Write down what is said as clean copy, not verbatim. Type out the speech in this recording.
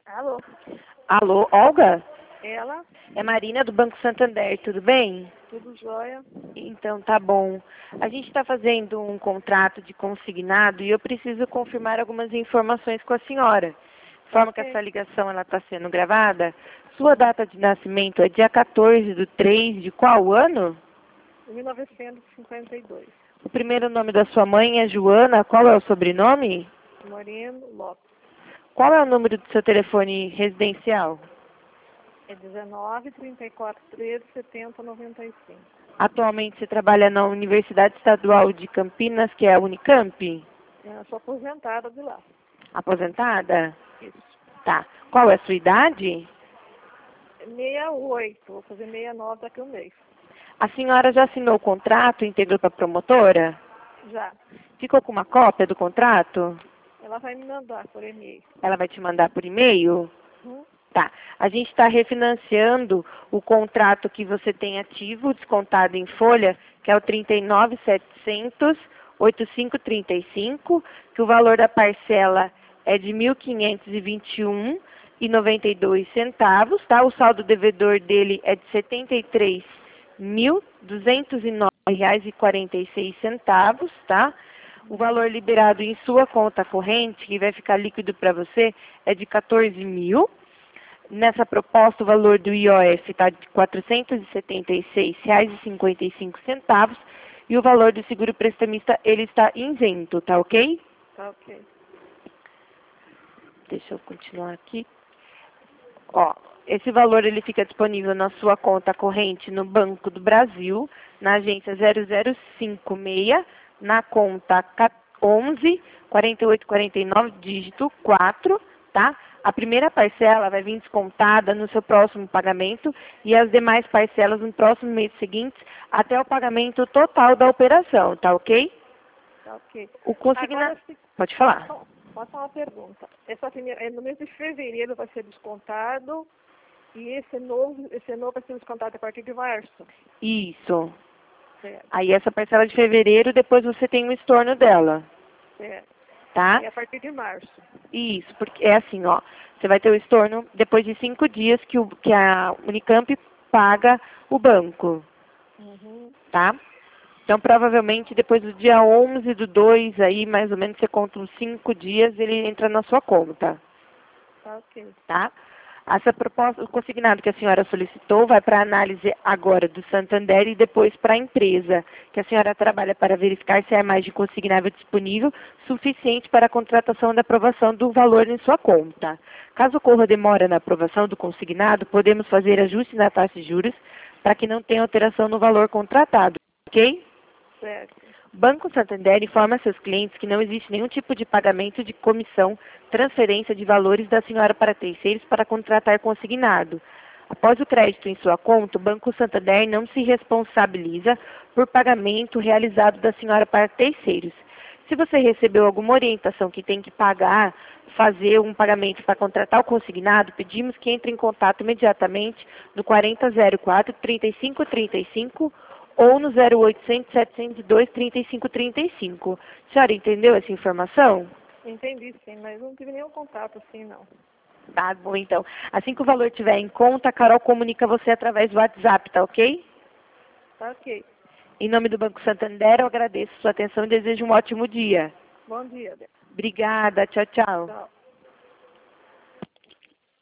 Alô? Alô, Olga? Ela? É Marina do Banco Santander, tudo bem? Tudo jóia? Então tá bom. A gente está fazendo um contrato de consignado e eu preciso confirmar algumas informações com a senhora. De forma que Ok. essa ligação está sendo gravada. Sua data de nascimento é dia 14/3 de qual ano? 1952. O primeiro nome da sua mãe é Joana. Qual é o sobrenome? Moreno Lopes. Qual é o número do seu telefone residencial? É 19 34 13 70 95. Atualmente você trabalha na Universidade Estadual de Campinas, que é a Unicamp? Eu sou aposentada de lá. Aposentada? Isso. Tá. Qual é a sua idade? 68. Vou fazer 69 daqui a um mês. A senhora já assinou o contrato íntegro para a promotora? Já. Ficou com uma cópia do contrato? Ela vai me mandar por e-mail. Ela vai te mandar por e-mail? Hum? Tá. A gente está refinanciando o contrato que você tem ativo, descontado em folha, que é o 39.700.8535, que o valor da parcela é de R$ 1.521,92, tá? O saldo devedor dele é de R$ 73.209,46, tá? O valor liberado em sua conta corrente, que vai ficar líquido para você, é de 14 mil. Nessa proposta, o valor do IOF está de R$ 476,55 e o valor do seguro prestamista ele está isento, tá ok? Tá ok. Deixa eu continuar aqui. Ó, esse valor ele fica disponível na sua conta corrente no Banco do Brasil, na agência 0056, na conta 11 4849, dígito 4, tá? A primeira parcela vai vir descontada no seu próximo pagamento e as demais parcelas no próximo mês seguinte até o pagamento total da operação, tá ok? Tá ok. O consignado... Agora, Pode falar. posso fazer uma pergunta. No mês de fevereiro vai ser descontado e esse novo vai ser descontado a partir de março. Isso. Certo. Aí essa parcela de fevereiro, depois você tem o estorno dela, Certo. tá? E a partir de março. Isso, porque é assim, ó. Você vai ter o estorno depois de 5 dias que a Unicamp paga o banco, Uhum. tá? Então, provavelmente, depois do dia 11/2, aí, mais ou menos, você conta uns 5 dias, ele entra na sua conta, Tá ok. tá? Essa proposta, o consignado que a senhora solicitou vai para análise agora do Santander e depois para a empresa, que a senhora trabalha para verificar se há mais de consignável disponível suficiente para a contratação da aprovação do valor em sua conta. Caso ocorra demora na aprovação do consignado, podemos fazer ajuste na taxa de juros para que não tenha alteração no valor contratado, ok? Certo. Banco Santander informa seus clientes que não existe nenhum tipo de pagamento de comissão, transferência de valores da senhora para terceiros para contratar consignado. Após o crédito em sua conta, o Banco Santander não se responsabiliza por pagamento realizado da senhora para terceiros. Se você recebeu alguma orientação que tem que pagar, fazer um pagamento para contratar o consignado, pedimos que entre em contato imediatamente no 4004-3535 ou no 0800 702 3535. A senhora entendeu essa informação? Entendi, sim, mas não tive nenhum contato assim, não. Tá bom, então. Assim que o valor estiver em conta, a Carol comunica você através do WhatsApp, tá ok? Tá ok. Em nome do Banco Santander, eu agradeço sua atenção e desejo um ótimo dia. Bom dia, Débora. Obrigada, tchau, tchau. Tchau.